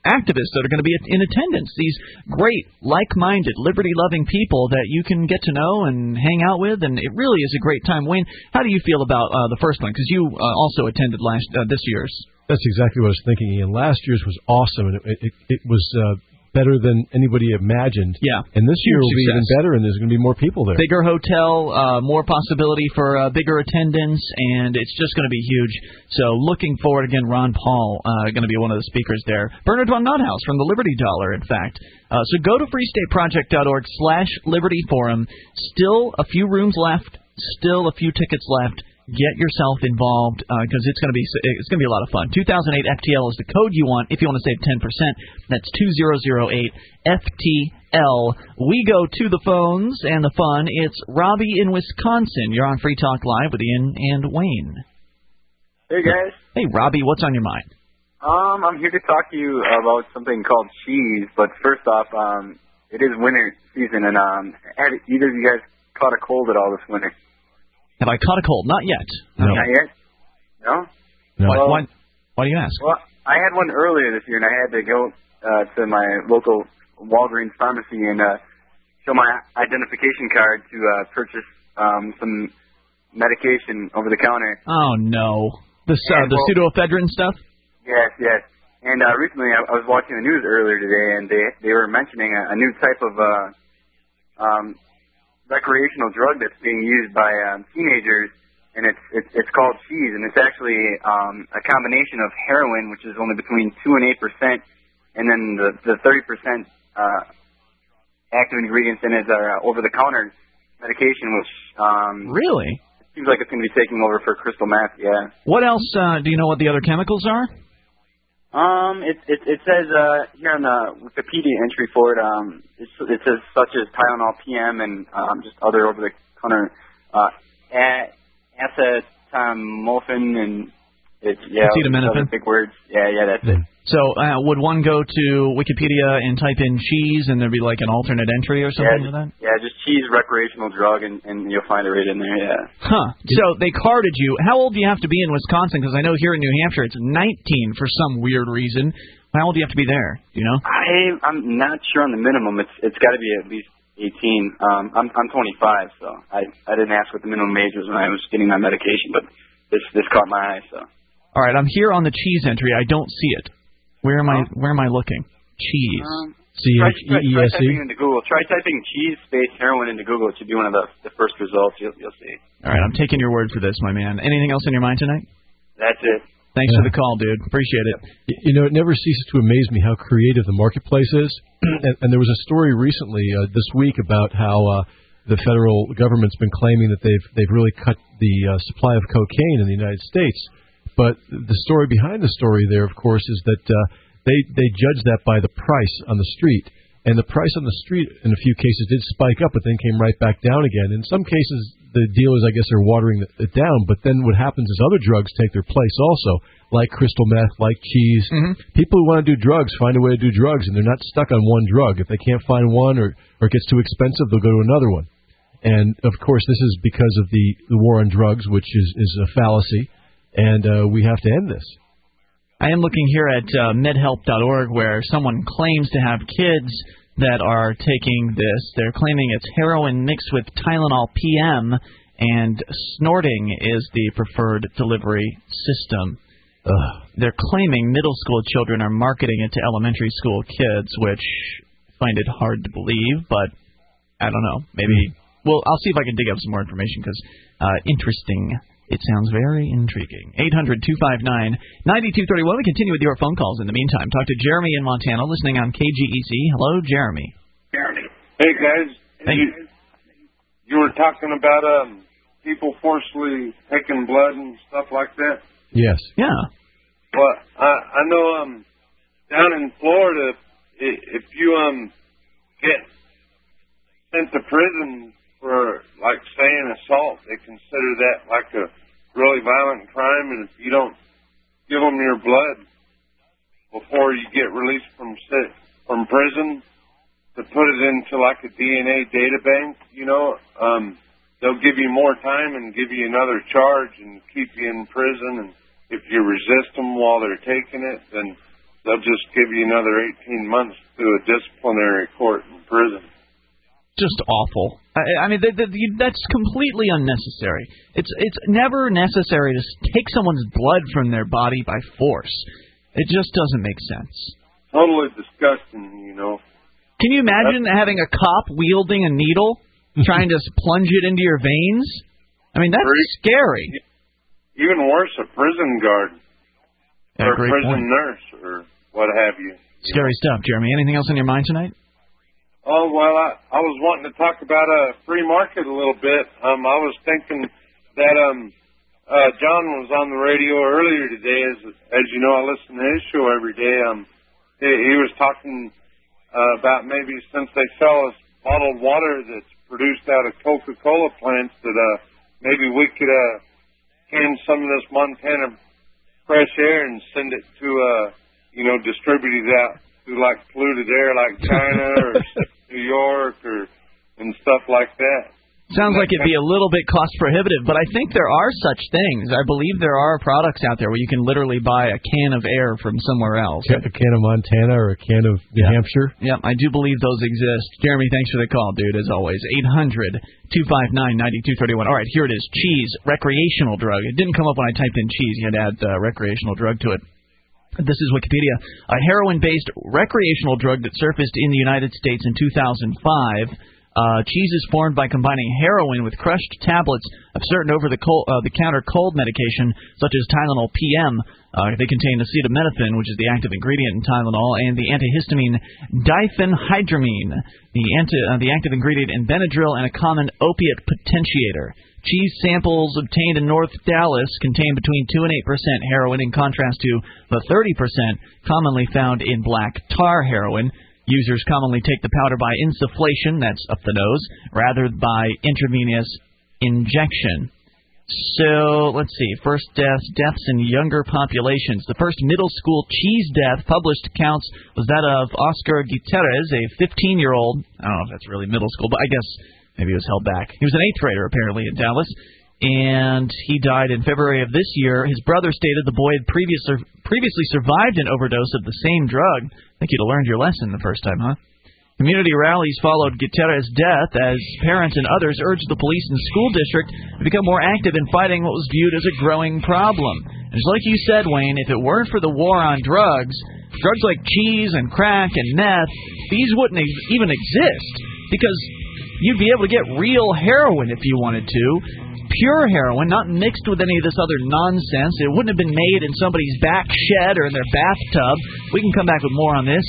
activists that are going to be in attendance. These great, like-minded, liberty-loving people that you can get to know and hang out with, and it really is a great time. Wayne, how do you feel about the first one? Because you also attended this year's. That's exactly what I was thinking, Ian. Last year's was awesome, and it was better than anybody imagined. Yeah. And this year will be even better, and there's going to be more people there. Bigger hotel, more possibility for bigger attendance, and it's just going to be huge. So looking forward, again, Ron Paul going to be one of the speakers there. Bernard von Nothaus from the Liberty Dollar, in fact. So go to freestateproject.org/Liberty Forum. Still a few rooms left. Still a few tickets left. Get yourself involved because it's going to be a lot of fun. 2008 FTL is the code you want if you want to save 10%. That's 2008 FTL. We go to the phones and the fun. It's Robbie in Wisconsin. You're on Free Talk Live with Ian and Wayne. Hey guys. Hey Robbie, what's on your mind? I'm here to talk to you about something called cheese. But first off, it is winter season, and have either of you guys caught a cold at all this winter? Have I caught a cold? Not yet. No. Not yet? No? No. Why do you ask? Well, I had one earlier this year, and I had to go to my local Walgreens pharmacy and show my identification card to purchase some medication over the counter. Oh, no. The pseudoephedrine stuff? Yes. And recently I was watching the news earlier today, and they were mentioning a new type of recreational drug that's being used by teenagers, and it's called cheese, and it's actually a combination of heroin, which is only between 2 and 8%, and then the 30% active ingredients in it are over-the-counter medication, which really seems like it's going to be taking over for crystal meth. Yeah. What else? Do you know what the other chemicals are? It says here on the Wikipedia entry for it, it says such as Tylenol PM and just other over-the-counter acetaminophen and acetaminophen. Big words. Yeah, that's it. So would one go to Wikipedia and type in cheese and there'd be like an alternate entry or something like that? Yeah, just cheese recreational drug and you'll find it right in there. Yeah. Huh. So they carded you. How old do you have to be in Wisconsin? Because I know here in New Hampshire it's 19 for some weird reason. How old do you have to be there? Do you know? I'm not sure on the minimum. It's got to be at least 18. I'm 25, so I didn't ask what the minimum age was when I was getting my medication, but this caught my eye. So. All right, I'm here on the cheese entry. I don't see it. Where am I looking? Cheese. Try typing into Google. Try typing cheese space heroin into Google. It should be one of the first results. You'll see. All right, I'm taking your word for this, my man. Anything else on your mind tonight? That's it. Thanks for the call, dude. Appreciate it. You know, it never ceases to amaze me how creative the marketplace is. and there was a story recently this week about how the federal government's been claiming that they've really cut the supply of cocaine in the United States. But the story behind the story there, of course, is that they judge that by the price on the street. And the price on the street, in a few cases, did spike up, but then came right back down again. In some cases, the dealers, I guess, are watering it down. But then what happens is other drugs take their place also, like crystal meth, like cheese. Mm-hmm. People who want to do drugs find a way to do drugs, and they're not stuck on one drug. If they can't find one or it gets too expensive, they'll go to another one. And, of course, this is because of the war on drugs, which is a fallacy. And we have to end this. I am looking here at medhelp.org where someone claims to have kids that are taking this. They're claiming it's heroin mixed with Tylenol PM, and snorting is the preferred delivery system. They're claiming middle school children are marketing it to elementary school kids, which I find it hard to believe, but I don't know. Maybe. Well, I'll see if I can dig up some more information because interesting. It sounds very intriguing. 800-259-9231. We continue with your phone calls in the meantime. Talk to Jeremy in Montana, listening on KGEZ. Hello, Jeremy. Hey, guys. Hey. You were talking about people forcibly taking blood and stuff like that? Yes. Yeah. Well, I know down in Florida, if you get sent to prison for, like, say, an assault, they consider that like a really violent crime, and if you don't give them your blood before you get released from prison to put it into like a DNA data bank, they'll give you more time and give you another charge and keep you in prison, and if you resist them while they're taking it, then they'll just give you another 18 months to a disciplinary court in prison. Just awful. I mean, that's completely unnecessary. It's never necessary to take someone's blood from their body by force. It just doesn't make sense. Totally disgusting, you know. Can you imagine having a cop wielding a needle, trying to plunge it into your veins? I mean, that's scary. Even worse, a prison guard. Or a prison nurse, or what have you. Scary stuff, Jeremy. Anything else on your mind tonight? Oh, well, I was wanting to talk about a free market a little bit. I was thinking that John was on the radio earlier today. As you know, I listen to his show every day. He was talking about maybe since they sell us bottled water that's produced out of Coca-Cola plants, that maybe we could can some of this Montana fresh air and send it to, distribute it out to like polluted air like China or New York and stuff like that. Sounds like it'd be a little bit cost prohibitive, but I think there are such things. I believe there are products out there where you can literally buy a can of air from somewhere else. A can of Montana or a can of New Hampshire? Yeah, I do believe those exist. Jeremy, thanks for the call, dude, as always. 800-259-9231. All right, here it is. Cheese, recreational drug. It didn't come up when I typed in cheese. You had to add recreational drug to it. This is Wikipedia. A heroin-based recreational drug that surfaced in the United States in 2005. Cheese is formed by combining heroin with crushed tablets of certain over-the-counter cold medication, such as Tylenol PM. They contain acetaminophen, which is the active ingredient in Tylenol, and the antihistamine diphenhydramine, the active ingredient in Benadryl, and a common opiate potentiator. Cheese samples obtained in North Dallas contain between 2 and 8% heroin, in contrast to the 30% commonly found in black tar heroin. Users commonly take the powder by insufflation, that's up the nose, rather by intravenous injection. So, let's see, first deaths in younger populations. The first middle school cheese death published accounts was that of Oscar Gutierrez, a 15-year-old, I don't know if that's really middle school, but I guess maybe he was held back. He was an 8th grader, apparently, in Dallas, and he died in February of this year. His brother stated the boy had previously survived an overdose of the same drug. I think you'd have learned your lesson the first time, huh? Community rallies followed Gutierrez's death as parents and others urged the police and school district to become more active in fighting what was viewed as a growing problem. And just like you said, Wayne, if it weren't for the war on drugs like cheese and crack and meth, these wouldn't even exist, because you'd be able to get real heroin if you wanted to. Pure heroin, not mixed with any of this other nonsense. It wouldn't have been made in somebody's back shed or in their bathtub. We can come back with more on this,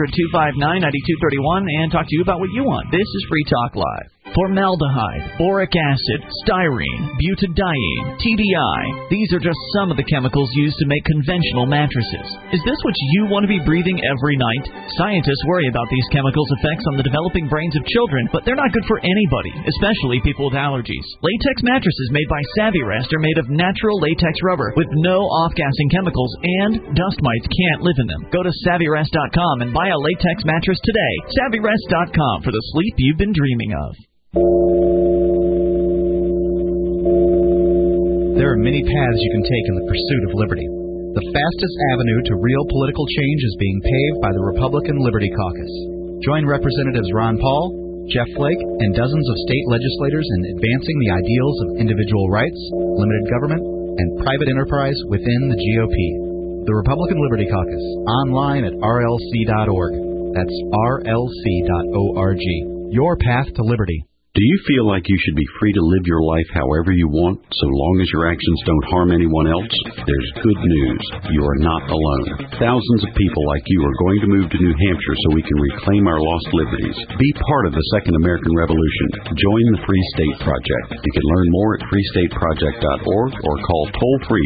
800-259-9231, and talk to you about what you want. This is Free Talk Live. Formaldehyde, boric acid, styrene, butadiene, TDI. These are just some of the chemicals used to make conventional mattresses. Is this what you want to be breathing every night? Scientists worry about these chemicals' effects on the developing brains of children, but they're not good for anybody, especially people with allergies. Latex mattresses made by Savvyrest are made of natural latex rubber with no off-gassing chemicals, and dust mites can't live in them. Go to Savvyrest.com and buy a latex mattress today. Savvyrest.com for the sleep you've been dreaming of. There are many paths you can take in the pursuit of liberty. The fastest avenue to real political change is being paved by the Republican Liberty Caucus. Join Representatives Ron Paul, Jeff Flake, and dozens of state legislators in advancing the ideals of individual rights, limited government, and private enterprise within the GOP. The Republican Liberty Caucus, online at rlc.org. That's rlc.org. Your path to liberty. Do you feel like you should be free to live your life however you want, so long as your actions don't harm anyone else? There's good news. You are not alone. Thousands of people like you are going to move to New Hampshire so we can reclaim our lost liberties. Be part of the Second American Revolution. Join the Free State Project. You can learn more at freestateproject.org or call toll-free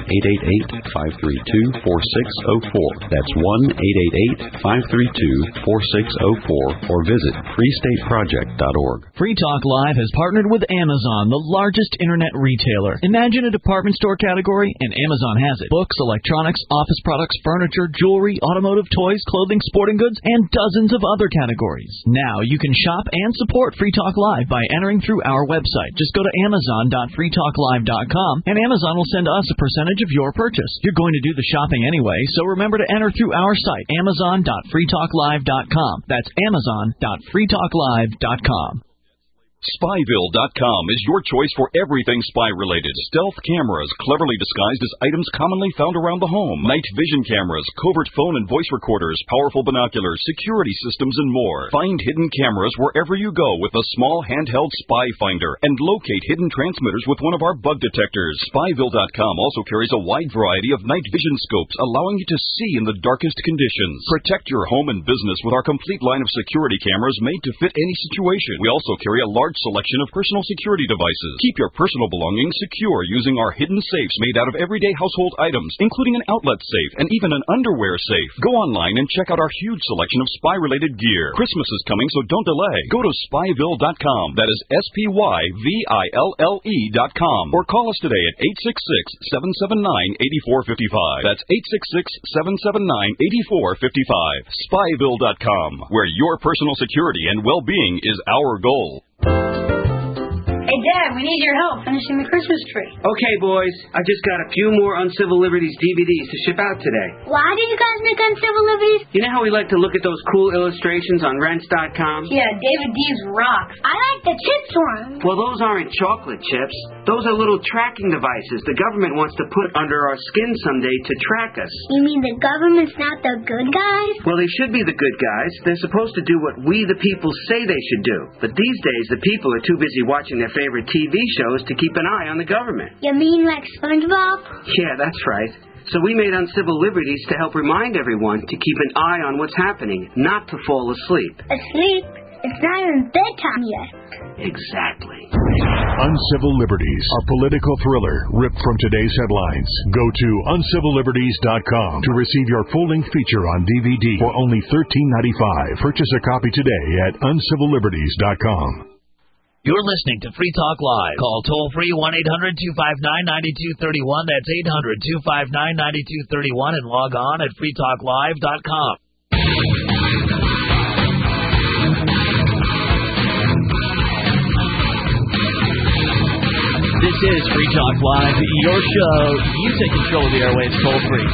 1-888-532-4604. That's 1-888-532-4604 or visit freestateproject.org. Free Free Talk Live has partnered with Amazon, the largest internet retailer. Imagine a department store category, and Amazon has it. Books, electronics, office products, furniture, jewelry, automotive, toys, clothing, sporting goods, and dozens of other categories. Now you can shop and support Free Talk Live by entering through our website. Just go to amazon.freetalklive.com, and Amazon will send us a percentage of your purchase. You're going to do the shopping anyway, so remember to enter through our site, amazon.freetalklive.com. That's amazon.freetalklive.com. Spyville.com is your choice for everything spy-related. Stealth cameras, cleverly disguised as items commonly found around the home. Night vision cameras, covert phone and voice recorders, powerful binoculars, security systems, and more. Find hidden cameras wherever you go with a small handheld spy finder and locate hidden transmitters with one of our bug detectors. Spyville.com also carries a wide variety of night vision scopes, allowing you to see in the darkest conditions. Protect your home and business with our complete line of security cameras made to fit any situation. We also carry a large selection of personal security devices. Keep your personal belongings secure using our hidden safes made out of everyday household items, including an outlet safe and even an underwear safe. Go online and check out our huge selection of spy-related gear. Christmas is coming, so don't delay. Go to Spyville.com. That is SPYVILLE.com. Or call us today at 866-779-8455. That's 866-779-8455. Spyville.com, where your personal security and well-being is our goal. Hey, Dad, we need your help finishing the Christmas tree. Okay, boys. I just got a few more Uncivil Liberties DVDs to ship out today. Why did you guys make Uncivil Liberties? You know how we like to look at those cool illustrations on Rents.com? Yeah, David Dees rocks. I like the chips one. Well, those aren't chocolate chips. Those are little tracking devices the government wants to put under our skin someday to track us. You mean the government's not the good guys? Well, they should be the good guys. They're supposed to do what we, the people, say they should do. But these days, the people are too busy watching their favorite TV shows to keep an eye on the government. You mean like SpongeBob? Yeah, that's right. So we made Uncivil Liberties to help remind everyone to keep an eye on what's happening, not to fall asleep. Asleep? It's not even bedtime yet. Exactly. Uncivil Liberties, a political thriller ripped from today's headlines. Go to uncivilliberties.com to receive your full-length feature on DVD for only $13.95. Purchase a copy today at uncivilliberties.com. You're listening to Free Talk Live. Call toll-free 1-800-259-9231. That's 800-259-9231 and log on at freetalklive.com. This is Free Talk Live, your show. You take control of the airwaves toll-free.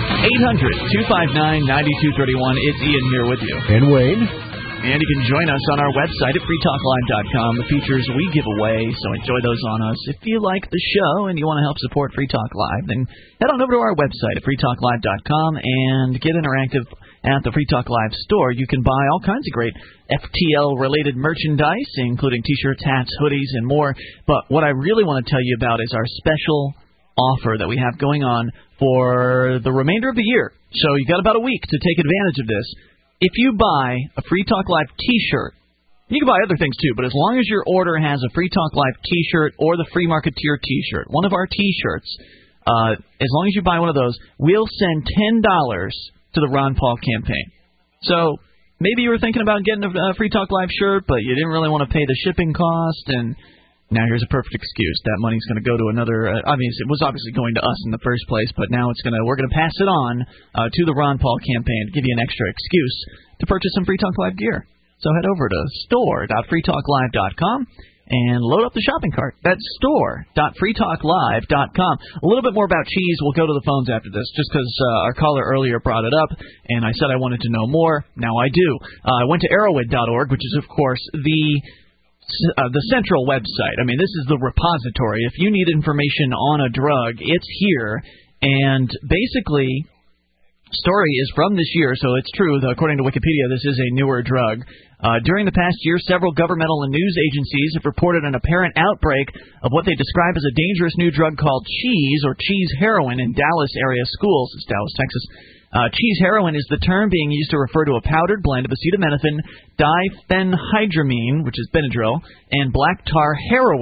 800-259-9231. It's Ian here with you. And Wayne. And you can join us on our website at freetalklive.com. The features we give away, so enjoy those on us. If you like the show and you want to help support Free Talk Live, then head on over to our website at freetalklive.com and get interactive at the Free Talk Live store. You can buy all kinds of great FTL-related merchandise, including T-shirts, hats, hoodies, and more. But what I really want to tell you about is our special offer that we have going on for the remainder of the year. So you've got about a week to take advantage of this. If you buy a Free Talk Live T-shirt, you can buy other things too, but as long as your order has a Free Talk Live T-shirt or the Free Marketeer T-shirt, one of our T-shirts, as long as you buy one of those, we'll send $10 to the Ron Paul campaign. So maybe you were thinking about getting a Free Talk Live shirt, but you didn't really want to pay the shipping cost, and now here's a perfect excuse. That money's going to go to another. It was obviously going to us in the first place, but now we're going to pass it on to the Ron Paul campaign to give you an extra excuse to purchase some Free Talk Live gear. So head over to store.freetalklive.com and load up the shopping cart. That's store.freetalklive.com. A little bit more about cheese. We'll go to the phones after this, just because our caller earlier brought it up, and I said I wanted to know more. Now I do. I went to arrowhead.org, which is, of course, the central website. I mean, this is the repository. If you need information on a drug, it's here. And basically, story is from this year, so it's true. According to Wikipedia, this is a newer drug. During the past year, several governmental and news agencies have reported an apparent outbreak of what they describe as a dangerous new drug called cheese, or cheese heroin, in Dallas area schools. It's Dallas, Texas. Cheese heroin is the term being used to refer to a powdered blend of acetaminophen, diphenhydramine, which is Benadryl, and black tar heroin.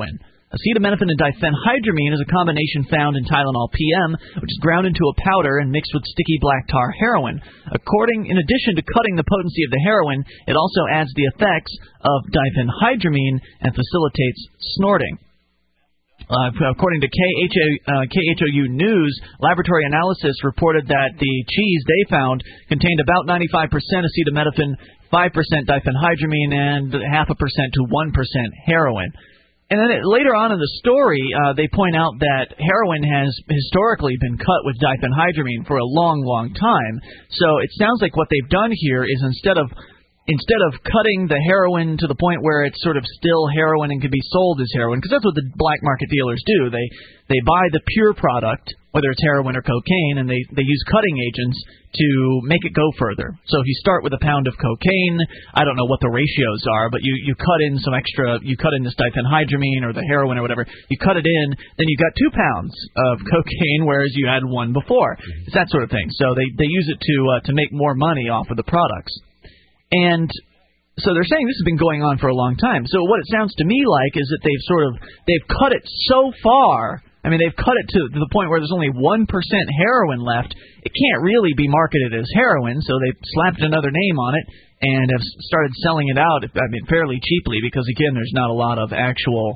Acetaminophen and diphenhydramine is a combination found in Tylenol PM, which is ground into a powder and mixed with sticky black tar heroin. In addition to cutting the potency of the heroin, it also adds the effects of diphenhydramine and facilitates snorting. According to KHOU News, laboratory analysis reported that the cheese they found contained about 95% acetaminophen, 5% diphenhydramine, and 0.5% to 1% heroin. And then later on in the story, they point out that heroin has historically been cut with diphenhydramine for a long, long time. So it sounds like what they've done here is instead of cutting the heroin to the point where it's sort of still heroin and can be sold as heroin, because that's what the black market dealers do. They buy the pure product, whether it's heroin or cocaine, and they use cutting agents to make it go further. So if you start with a pound of cocaine, I don't know what the ratios are, but you cut in some extra, you cut in this diphenhydramine or the heroin or whatever, you cut it in, then you got 2 pounds of cocaine, whereas you had 1 before. It's that sort of thing. So they use it to make more money off of the products. And so they're saying this has been going on for a long time. So what it sounds to me like is that they've cut it so far. I mean, they've cut it to the point where there's only 1% heroin left. It can't really be marketed as heroin, so they slapped another name on it and have started selling it out, fairly cheaply, because, again, there's not a lot of actual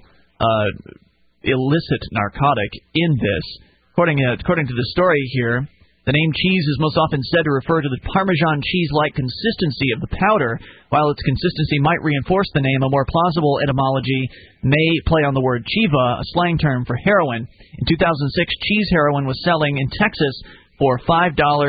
illicit narcotic in this. According to the story here, the name cheese is most often said to refer to the Parmesan cheese-like consistency of the powder. While its consistency might reinforce the name, a more plausible etymology may play on the word chiva, a slang term for heroin. In 2006, cheese heroin was selling in Texas for $5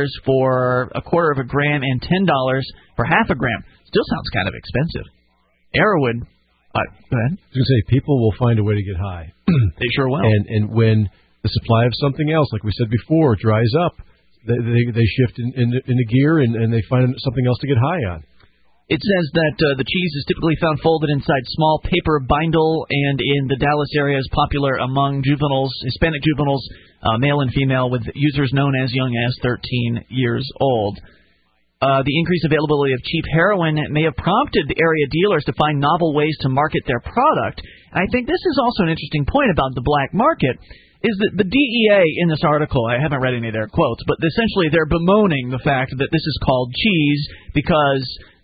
for a quarter of a gram and $10 for half a gram. Still sounds kind of expensive. Heroin, go ahead. I was going to say, people will find a way to get high. They sure will. And when the supply of something else, like we said before, dries up, they shift into gear and they find something else to get high on. It says that the cheese is typically found folded inside small paper bindle, and in the Dallas area is popular among juveniles, Hispanic juveniles, male and female, with users known as young as 13 years old. The increased availability of cheap heroin may have prompted the area dealers to find novel ways to market their product. And I think this is also an interesting point about the black market. Is that the DEA in this article, I haven't read any of their quotes, but essentially they're bemoaning the fact that this is called cheese because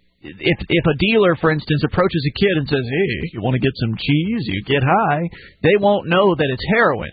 if a dealer, for instance, approaches a kid and says, hey, you want to get some cheese, you get high, they won't know that it's heroin.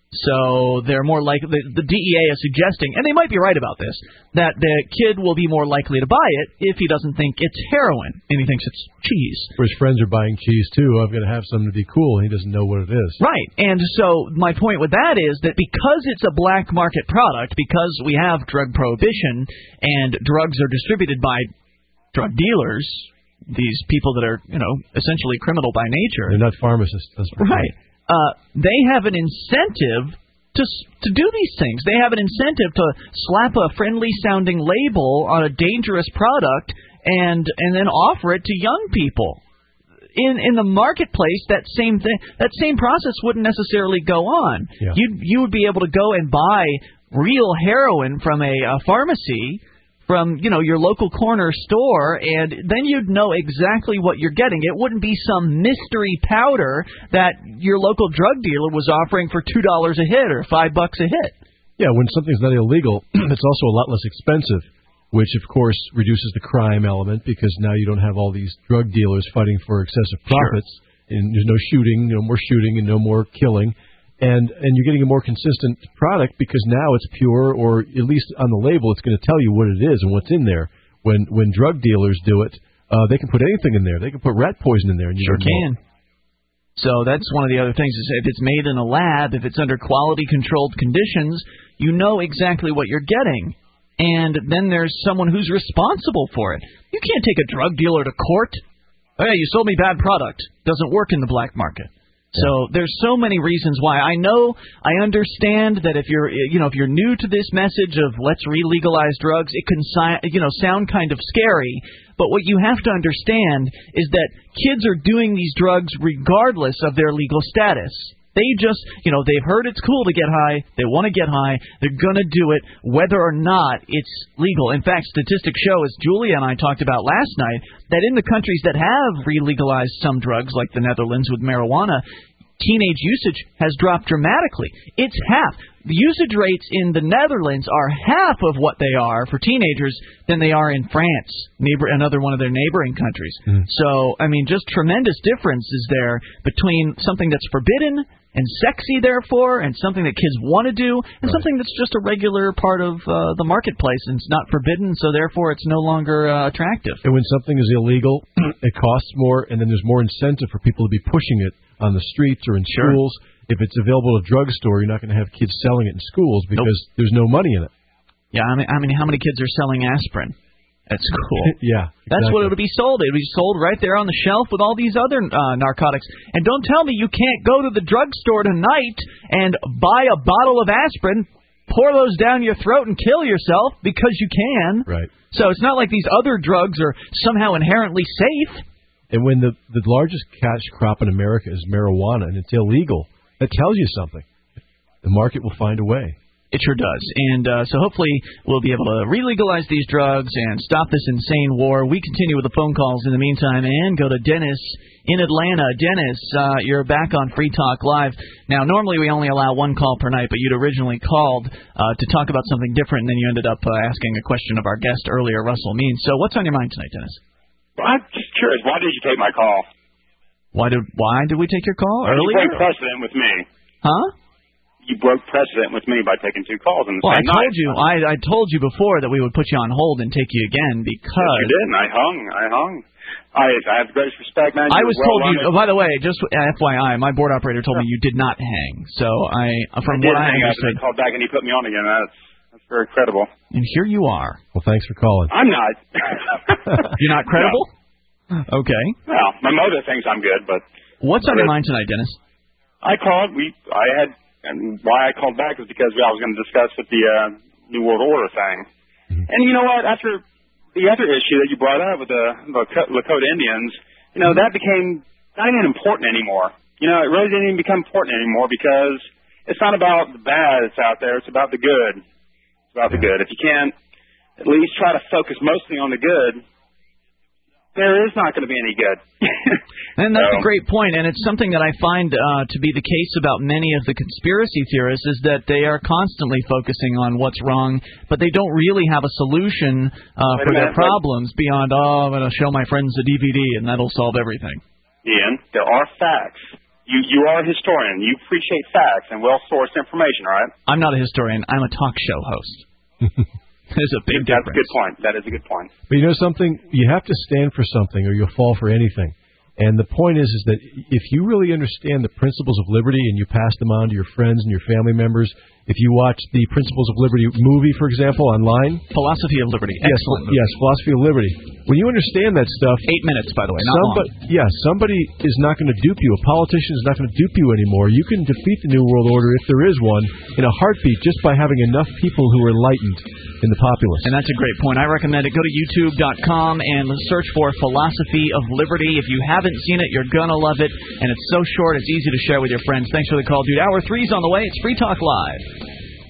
So they're more likely, the DEA is suggesting, and they might be right about this, that the kid will be more likely to buy it if he doesn't think it's heroin and he thinks it's cheese. Where his friends are buying cheese too. I'm going to have something to be cool, and he doesn't know what it is. Right, and so my point with that is that because it's a black market product, because we have drug prohibition and drugs are distributed by drug dealers, these people that are, essentially criminal by nature. They're not pharmacists. Right. They have an incentive to do these things. They have an incentive to slap a friendly-sounding label on a dangerous product and then offer it to young people. In the marketplace, that same process wouldn't necessarily go on. Yeah. You would be able to go and buy real heroin from a pharmacy, from your local corner store, and then you'd know exactly what you're getting. It wouldn't be some mystery powder that your local drug dealer was offering for $2 a hit or $5 a hit. Yeah, when something's not illegal, it's also a lot less expensive, which of course reduces the crime element because now you don't have all these drug dealers fighting for excessive profits, and there's no shooting, no more shooting, and no more killing. And you're getting a more consistent product because now it's pure, or at least on the label it's going to tell you what it is and what's in there. When drug dealers do it, they can put anything in there. They can put rat poison in there. And you sure can. So that's one of the other things. Is if it's made in a lab, if it's under quality-controlled conditions, you know exactly what you're getting. And then there's someone who's responsible for it. You can't take a drug dealer to court. Hey, you sold me bad product. Doesn't work in the black market. So there's so many reasons why. I understand that if you're new to this message of let's re-legalize drugs, it can sound kind of scary. But what you have to understand is that kids are doing these drugs regardless of their legal status. They just, they've heard it's cool to get high. They want to get high. They're going to do it whether or not it's legal. In fact, statistics show, as Julia and I talked about last night, that in the countries that have re-legalized some drugs, like the Netherlands with marijuana, teenage usage has dropped dramatically. It's half. The usage rates in the Netherlands are half of what they are for teenagers than they are in France, another one of their neighboring countries. So, I mean, just tremendous differences there between something that's forbidden and sexy, therefore, and something that kids want to do, and something that's just a regular part of the marketplace, and it's not forbidden, so therefore it's no longer attractive. And when something is illegal, it costs more, and then there's more incentive for people to be pushing it on the streets or in schools. If it's available at a drugstore, you're not going to have kids selling it in schools because there's no money in it. Yeah, I mean, how many kids are selling aspirin at school? Yeah, That's what it would be sold. It would be sold right there on the shelf with all these other narcotics. And don't tell me you can't go to the drugstore tonight and buy a bottle of aspirin, pour those down your throat, and kill yourself because you can. Right. So it's not like these other drugs are somehow inherently safe. And when the largest cash crop in America is marijuana and it's illegal, that tells you something. The market will find a way. It sure does. And so hopefully we'll be able to re-legalize these drugs and stop this insane war. We continue with the phone calls in the meantime and go to Dennis in Atlanta. Dennis, you're back on Free Talk Live. Now, normally we only allow one call per night, but you'd originally called to talk about something different, and then you ended up asking a question of our guest earlier, Russell Means. So what's on your mind tonight, Dennis? Well, I'm just curious. Why did you take my call? Why did we take your call earlier? You broke precedent with me. Huh? You broke precedent with me by taking two calls in the same night. I told you before that we would put you on hold and take you again because... Yes, you did, and I hung. I have the greatest respect, man. I was told you... by the way, just FYI, my board operator told me you did not hang. So from what I understood... I called back and he put me on again. That's very credible. And here you are. Well, thanks for calling. I'm not. You're not credible? No. Okay. Well, my mother thinks I'm good, but... What's on your mind tonight, Dennis? I called. And why I called back was because I was going to discuss with the New World Order thing. And you know what? After the other issue that you brought up with the Lakota Indians, that became not even important anymore. It really didn't even become important anymore because it's not about the bad that's out there. It's about the good. It's about the good. If you can't at least try to focus mostly on the good, there is not going to be any good. And that's a great point, and it's something that I find to be the case about many of the conspiracy theorists is that they are constantly focusing on what's wrong, but they don't really have a solution for their problems beyond, I'm going to show my friends the DVD and that'll solve everything. Ian, there are facts. You are a historian. You appreciate facts and well-sourced information, right? I'm not a historian. I'm a talk show host. There's a big difference. That's a good point. That is a good point. But you know something? You have to stand for something or you'll fall for anything. And the point is that if you really understand the principles of liberty and you pass them on to your friends and your family members, if you watch the Principles of Liberty movie, for example, online. Philosophy of Liberty. Excellent movie. Yes, Philosophy of Liberty. When you understand that stuff... 8 minutes, by the way, not long. Yeah, somebody is not going to dupe you. A politician is not going to dupe you anymore. You can defeat the New World Order, if there is one, in a heartbeat just by having enough people who are enlightened in the populace. And that's a great point. I recommend it. Go to youtube.com and search for Philosophy of Liberty. If you haven't seen it, you're going to love it. And it's so short, it's easy to share with your friends. Thanks for the call, dude. Hour 3's on the way. It's Free Talk Live.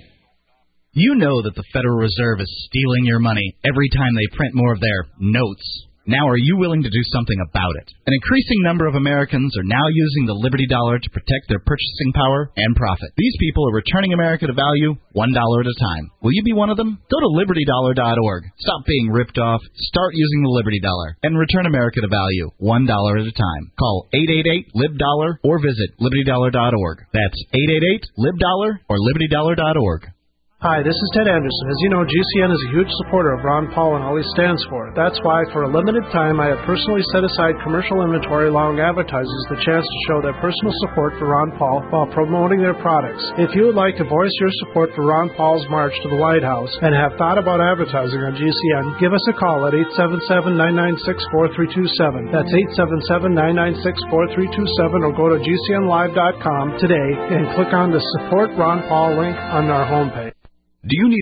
You know that the Federal Reserve is stealing your money every time they print more of their notes. Now are you willing to do something about it? An increasing number of Americans are now using the Liberty Dollar to protect their purchasing power and profit. These people are returning America to value $1 at a time. Will you be one of them? Go to LibertyDollar.org. Stop being ripped off. Start using the Liberty Dollar and return America to value $1 at a time. Call 888-LIB-DOLLAR or visit LibertyDollar.org. That's 888-LIB-DOLLAR or LibertyDollar.org. Hi, this is Ted Anderson. As you know, GCN is a huge supporter of Ron Paul and all he stands for. That's why, for a limited time, I have personally set aside commercial inventory allowing advertisers the chance to show their personal support for Ron Paul while promoting their products. If you would like to voice your support for Ron Paul's march to the White House and have thought about advertising on GCN, give us a call at 877-996-4327. That's 877-996-4327, or go to GCNlive.com today and click on the Support Ron Paul link on our homepage. Do you need